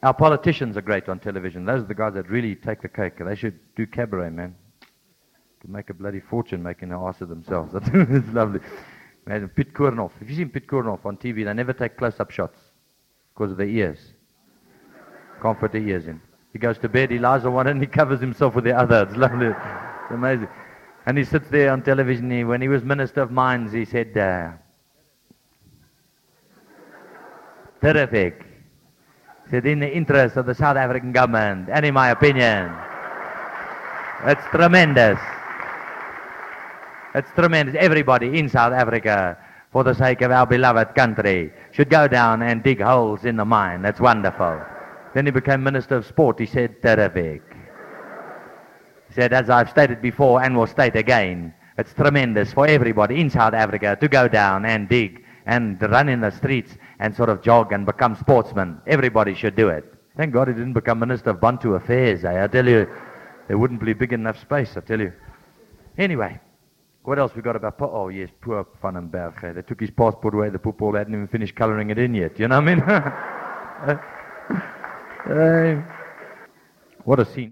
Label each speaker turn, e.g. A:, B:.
A: Our politicians are great on television. Those are the guys that really take the cake. They should do cabaret, man. Could make a bloody fortune making an ass of themselves. It's lovely. Man, Pit Koornoff. If you seen Pit Koornoff on TV, they never take close-up shots because of the ears. Can't put the ears in. He goes to bed, he lies on one and he covers himself with the other. It's lovely. It's amazing. And he sits there on television. When he was Minister of Mines, he said, terrific. He said, in the interest of the South African government, and in my opinion, it's tremendous. It's tremendous. Everybody in South Africa, for the sake of our beloved country, should go down and dig holes in the mine. That's wonderful. Then he became Minister of Sport. He said, terrific. He said, as I've stated before and will state again, it's tremendous for everybody in South Africa to go down and dig and run in the streets and sort of jog and become sportsmen. Everybody should do it. Thank God he didn't become Minister of Bantu Affairs. I tell you, there wouldn't be big enough space, I tell you. Anyway, what else we got about... Oh, yes, poor Van den Berg. They took his passport away. The poor hadn't even finished colouring it in yet. You know what I mean? What a scene.